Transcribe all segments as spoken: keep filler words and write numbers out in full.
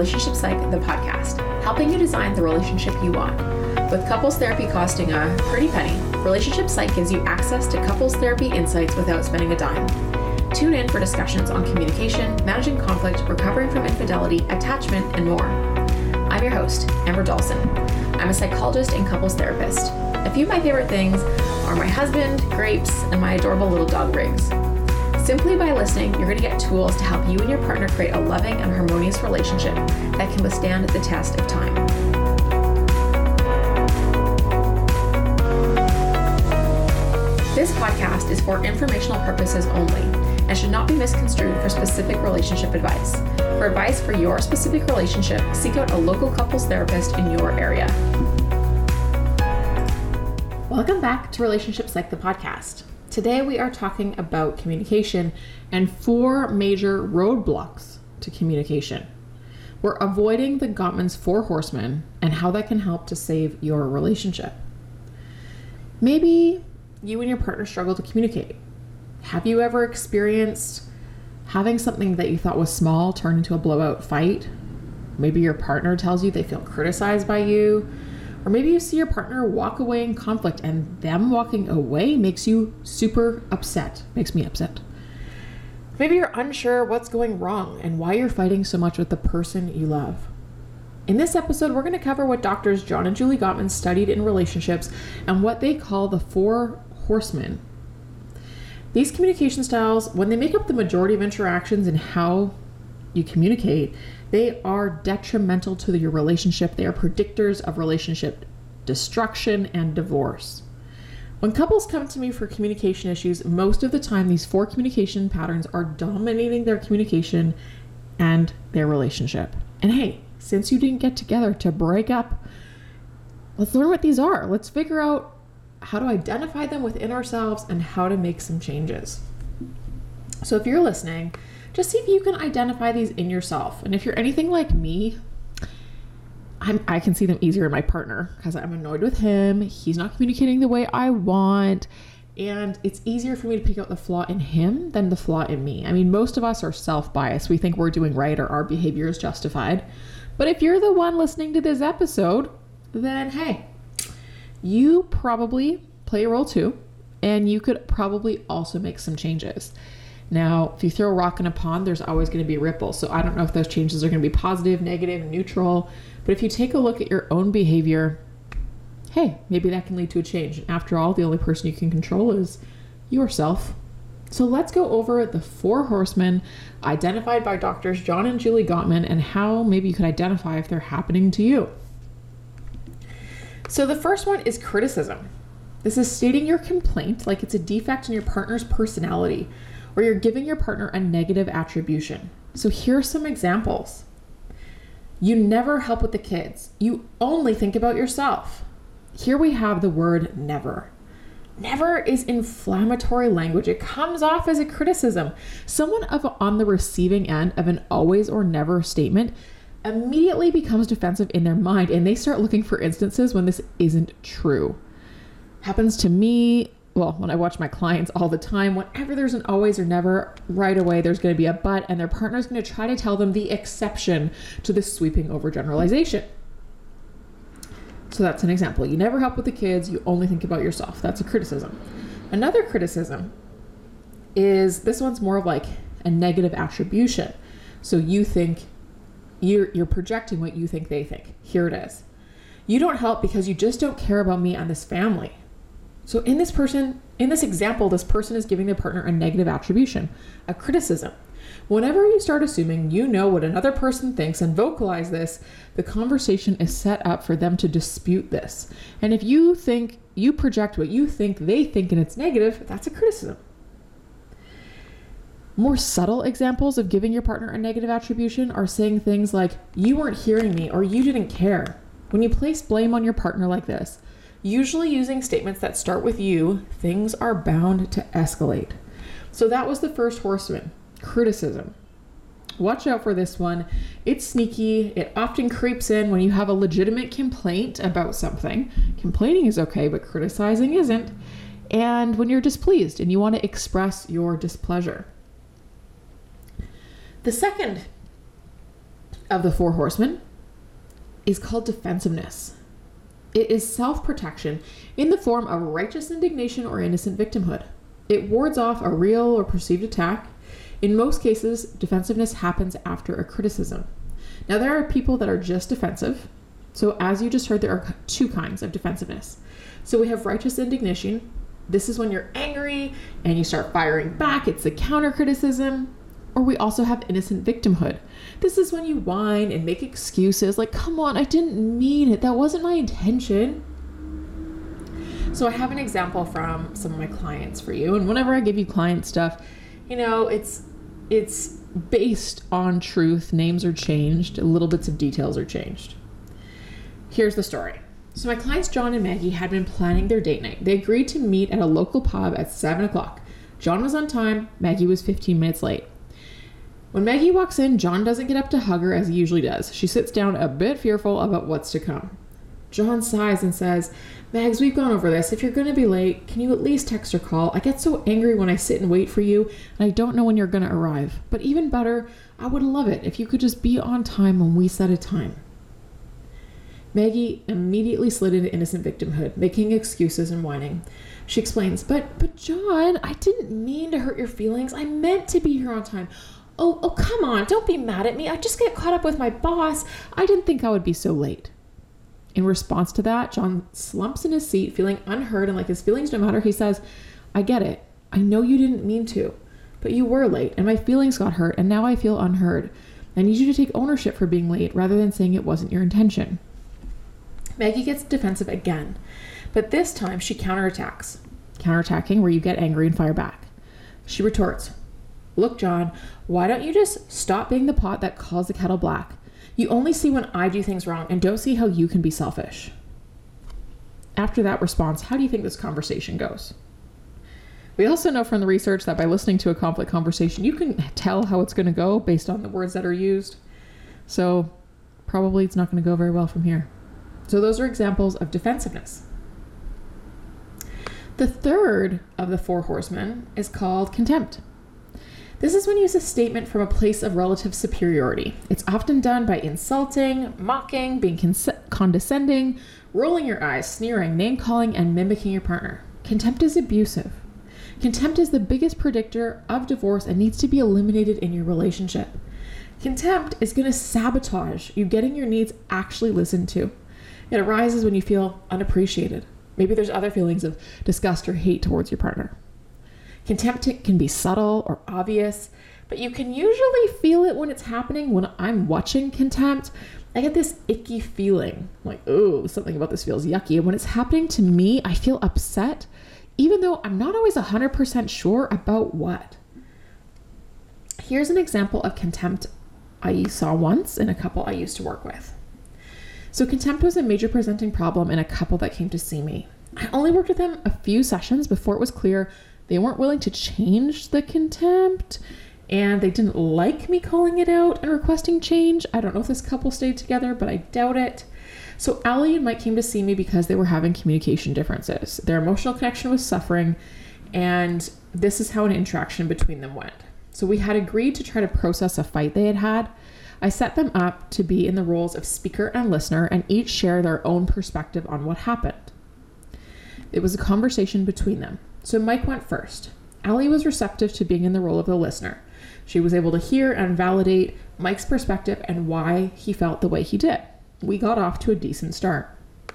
Relationship Psych, the podcast, helping you design the relationship you want. With couples therapy costing a pretty penny, Relationship Psych gives you access to couples therapy insights without spending a dime. Tune in for discussions on communication, managing conflict, recovering from infidelity, attachment, and more. I'm your host, Amber Dawson. I'm a psychologist and couples therapist. A few of my favorite things are my husband, Grapes, and my adorable little dog, Riggs. Simply by listening, you're going to get tools to help you and your partner create a loving and harmonious relationship that can withstand the test of time. This podcast is for informational purposes only and should not be misconstrued for specific relationship advice. For advice for your specific relationship, seek out a local couples therapist in your area. Welcome back to Relationship Psych, the podcast. Today we are talking about communication and four major roadblocks to communication. We're avoiding the Gottman's four horsemen and how that can help to save your relationship. Maybe you and your partner struggle to communicate. Have you ever experienced having something that you thought was small turn into a blowout fight? Maybe your partner tells you they feel criticized by you. Or maybe you see your partner walk away in conflict and them walking away makes you super upset, makes me upset. Maybe you're unsure what's going wrong and why you're fighting so much with the person you love. In this episode, we're going to cover what doctors John and Julie Gottman studied in relationships and what they call the four horsemen. These communication styles, when they make up the majority of interactions and how you communicate, they are detrimental to your relationship. They are predictors of relationship destruction and divorce. When couples come to me for communication issues, most of the time these four communication patterns are dominating their communication and their relationship. And hey, since you didn't get together to break up, let's learn what these are. Let's figure out how to identify them within ourselves and how to make some changes. So if you're listening, just see if you can identify these in yourself. And if you're anything like me, I'm, I can see them easier in my partner because I'm annoyed with him. He's not communicating the way I want. And it's easier for me to pick out the flaw in him than the flaw in me. I mean, most of us are self-biased. We think we're doing right or our behavior is justified. But if you're the one listening to this episode, then hey, you probably play a role too. And you could probably also make some changes. Now, if you throw a rock in a pond, there's always going to be ripples. So I don't know if those changes are going to be positive, negative, neutral. But if you take a look at your own behavior, hey, maybe that can lead to a change. And after all, the only person you can control is yourself. So let's go over the four horsemen identified by doctors John and Julie Gottman and how maybe you could identify if they're happening to you. So the first one is criticism. This is stating your complaint like it's a defect in your partner's personality, or you're giving your partner a negative attribution. So here are some examples. You never help with the kids. You only think about yourself. Here we have the word never. Never is inflammatory language. It comes off as a criticism. Someone of, on the receiving end of an always or never statement immediately becomes defensive in their mind and they start looking for instances when this isn't true. Happens to me. Well, when I watch my clients all the time, whenever there's an always or never, right away there's going to be a but, and their partner's going to try to tell them the exception to this sweeping overgeneralization. So that's an example. You never help with the kids, you only think about yourself. That's a criticism. Another criticism is, this one's more of like a negative attribution. So you think, you're, you're projecting what you think they think. Here it is. You don't help because you just don't care about me and this family. So in this person, in this example, this person is giving their partner a negative attribution, a criticism. Whenever you start assuming you know what another person thinks and vocalize this, the conversation is set up for them to dispute this. And if you think you project what you think they think and it's negative, that's a criticism. More subtle examples of giving your partner a negative attribution are saying things like, you weren't hearing me or you didn't care. When you place blame on your partner like this, usually using statements that start with you, things are bound to escalate. So that was the first horseman, criticism. Watch out for this one. It's sneaky. It often creeps in when you have a legitimate complaint about something. Complaining is okay, but criticizing isn't. And when you're displeased and you want to express your displeasure. The second of the four horsemen is called defensiveness. It is self-protection in the form of righteous indignation or innocent victimhood. It wards off a real or perceived attack. In most cases, defensiveness happens after a criticism. Now, there are people that are just defensive. So as you just heard, there are two kinds of defensiveness. So we have righteous indignation. This is when you're angry and you start firing back. It's the counter criticism. Or we also have innocent victimhood. This is when you whine and make excuses like, come on, I didn't mean it. That wasn't my intention. So I have an example from some of my clients for you. And whenever I give you client stuff, you know, it's it's based on truth. Names are changed. Little bits of details are changed. Here's the story. So my clients, John and Maggie, had been planning their date night. They agreed to meet at a local pub at seven o'clock. John was on time. Maggie was fifteen minutes late. When Maggie walks in, John doesn't get up to hug her as he usually does. She sits down a bit fearful about what's to come. John sighs and says, Mags, we've gone over this. If you're going to be late, can you at least text or call? I get so angry when I sit and wait for you, and I don't know when you're going to arrive. But even better, I would love it if you could just be on time when we set a time. Maggie immediately slid into innocent victimhood, making excuses and whining. She explains, but, but John, I didn't mean to hurt your feelings. I meant to be here on time. Oh, oh, come on, don't be mad at me. I just get caught up with my boss. I didn't think I would be so late. In response to that, John slumps in his seat, feeling unheard and like his feelings don't matter. He says, I get it. I know you didn't mean to, but you were late and my feelings got hurt and now I feel unheard. I need you to take ownership for being late rather than saying it wasn't your intention. Maggie gets defensive again, but this time she counterattacks. Counterattacking where you get angry and fire back. She retorts, look, John, why don't you just stop being the pot that calls the kettle black? You only see when I do things wrong and don't see how you can be selfish. After that response, how do you think this conversation goes? We also know from the research that by listening to a conflict conversation, you can tell how it's going to go based on the words that are used. So probably it's not going to go very well from here. So those are examples of defensiveness. The third of the four horsemen is called contempt. This is when you use a statement from a place of relative superiority. It's often done by insulting, mocking, being cons- condescending, rolling your eyes, sneering, name-calling, and mimicking your partner. Contempt is abusive. Contempt is the biggest predictor of divorce and needs to be eliminated in your relationship. Contempt is going to sabotage you getting your needs actually listened to. It arises when you feel unappreciated. Maybe there's other feelings of disgust or hate towards your partner. Contempt can be subtle or obvious, but you can usually feel it when it's happening. When I'm watching contempt, I get this icky feeling like, oh, something about this feels yucky. And when it's happening to me, I feel upset, even though I'm not always one hundred percent sure about what. Here's an example of contempt I saw once in a couple I used to work with. So contempt was a major presenting problem in a couple that came to see me. I only worked with them a few sessions before it was clear they weren't willing to change the contempt, and they didn't like me calling it out and requesting change. I don't know if this couple stayed together, but I doubt it. So Allie and Mike came to see me because they were having communication differences. Their emotional connection was suffering, and this is how an interaction between them went. So we had agreed to try to process a fight they had had. I set them up to be in the roles of speaker and listener and each share their own perspective on what happened. It was a conversation between them. So Mike went first. Allie was receptive to being in the role of the listener. She was able to hear and validate Mike's perspective and why he felt the way he did. We got off to a decent start.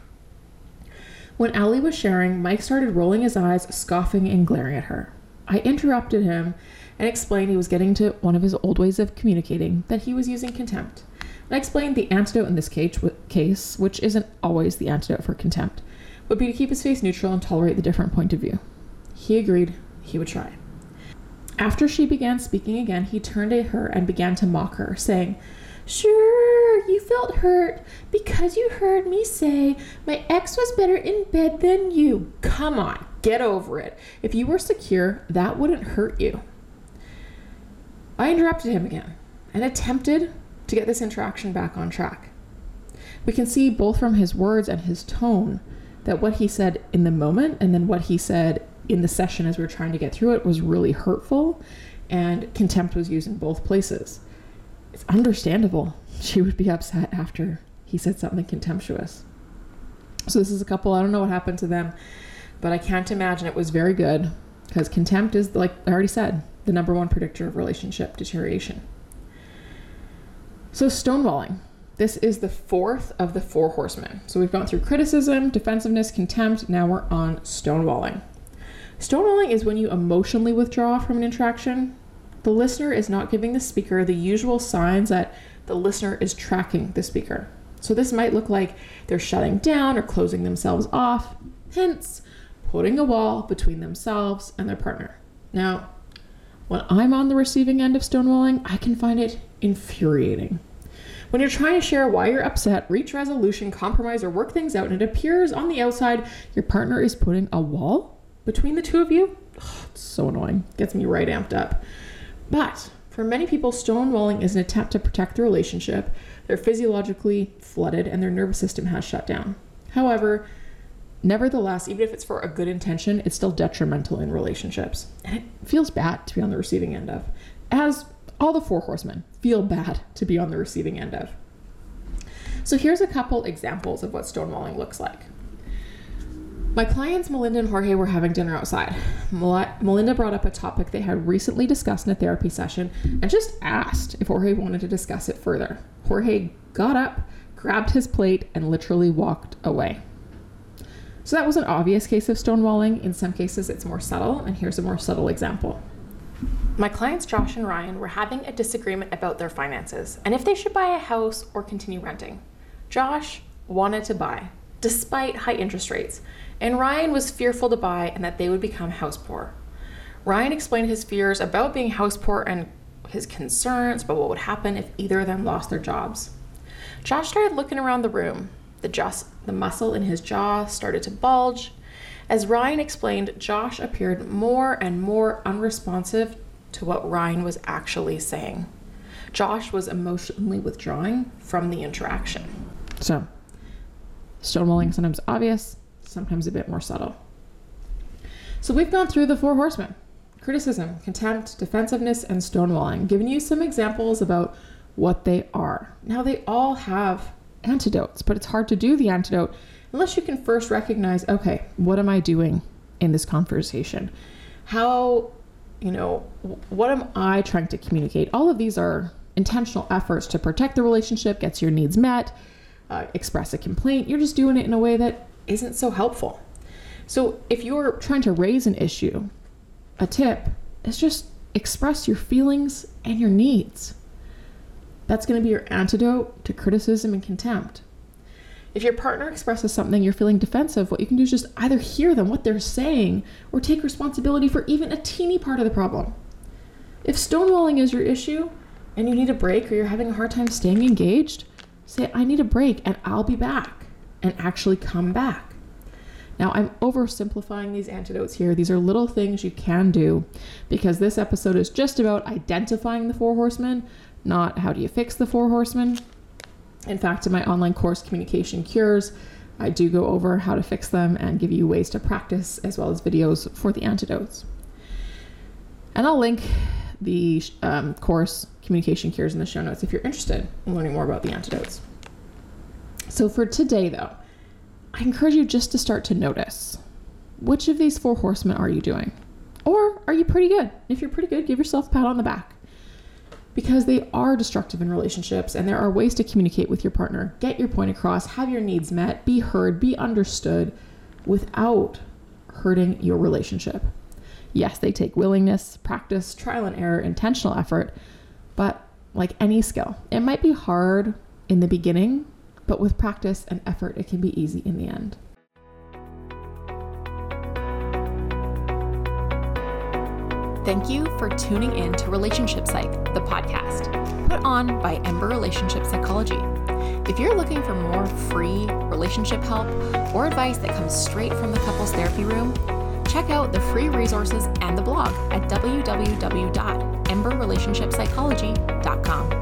When Allie was sharing, Mike started rolling his eyes, scoffing and glaring at her. I interrupted him and explained he was getting to one of his old ways of communicating, that he was using contempt. And I explained the antidote in this case, which isn't always the antidote for contempt, would be to keep his face neutral and tolerate the different point of view. He agreed he would try. After she began speaking again, he turned to her and began to mock her, saying, "Sure, you felt hurt because you heard me say my ex was better in bed than you. Come on, get over it. If you were secure, that wouldn't hurt you." I interrupted him again and attempted to get this interaction back on track. We can see both from his words and his tone that what he said in the moment and then what he said in the session as we were trying to get through it was really hurtful, and contempt was used in both places. it's understandable she would be upset after he said something contemptuous. So this is a couple, I don't know what happened to them, but I can't imagine it was very good, because contempt is, like I already said, the number one predictor of relationship deterioration. So stonewalling. This is the fourth of the four horsemen. So we've gone through criticism, defensiveness, contempt. Now we're on stonewalling. Stonewalling is when you emotionally withdraw from an interaction. The listener is not giving the speaker the usual signs that the listener is tracking the speaker. So this might look like they're shutting down or closing themselves off, hence putting a wall between themselves and their partner. Now, when I'm on the receiving end of stonewalling, I can find it infuriating. When you're trying to share why you're upset, reach resolution, compromise, or work things out, and it appears on the outside your partner is putting a wall between the two of you, oh, it's so annoying. Gets me right amped up. But for many people, stonewalling is an attempt to protect the relationship. They're physiologically flooded and their nervous system has shut down. However, nevertheless, even if it's for a good intention, it's still detrimental in relationships. And it feels bad to be on the receiving end of, as all the four horsemen feel bad to be on the receiving end of. So here's a couple examples of what stonewalling looks like. My clients, Melinda and Jorge, were having dinner outside. Mel- Melinda brought up a topic they had recently discussed in a therapy session and just asked if Jorge wanted to discuss it further. Jorge got up, grabbed his plate, and literally walked away. So that was an obvious case of stonewalling. In some cases, it's more subtle, and here's a more subtle example. My clients Josh and Ryan were having a disagreement about their finances and if they should buy a house or continue renting. Josh wanted to buy, despite high interest rates, and Ryan was fearful to buy and that they would become house poor. Ryan explained his fears about being house poor and his concerns about what would happen if either of them lost their jobs. Josh started looking around the room. The, just, the muscle in his jaw started to bulge. As Ryan explained, Josh appeared more and more unresponsive to what Ryan was actually saying. Josh was emotionally withdrawing from the interaction. So, stonewalling sometimes obvious, sometimes a bit more subtle. So we've gone through the four horsemen: criticism, contempt, defensiveness, and stonewalling, giving you some examples about what they are. Now, they all have antidotes, but it's hard to do the antidote unless you can first recognize, okay, what am I doing in this conversation? How, you know, what am I trying to communicate? All of these are intentional efforts to protect the relationship, gets your needs met, uh, express a complaint. You're just doing it in a way that isn't so helpful. So if you're trying to raise an issue, a tip is just express your feelings and your needs. That's going to be your antidote to criticism and contempt. If your partner expresses something you're feeling defensive, what you can do is just either hear them, what they're saying, or take responsibility for even a teeny part of the problem. If stonewalling is your issue and you need a break or you're having a hard time staying engaged, say, I need a break and I'll be back, and actually come back. Now, I'm oversimplifying these antidotes here. These are little things you can do because this episode is just about identifying the four horsemen, not how do you fix the four horsemen. In fact, in my online course, Communication Cures, I do go over how to fix them and give you ways to practice as well as videos for the antidotes. And I'll link the um, course, Communication Cures, in the show notes if you're interested in learning more about the antidotes. So for today, though, I encourage you just to start to notice, which of these four horsemen are you doing? Or are you pretty good? If you're pretty good, give yourself a pat on the back. Because they are destructive in relationships, and there are ways to communicate with your partner, get your point across, have your needs met, be heard, be understood without hurting your relationship. Yes, they take willingness, practice, trial and error, intentional effort, but like any skill, it might be hard in the beginning, but with practice and effort, it can be easy in the end. Thank you for tuning in to Relationship Psych, the podcast, put on by Ember Relationship Psychology. If you're looking for more free relationship help or advice that comes straight from the couples therapy room, check out the free resources and the blog at w w w dot ember relationship psychology dot com.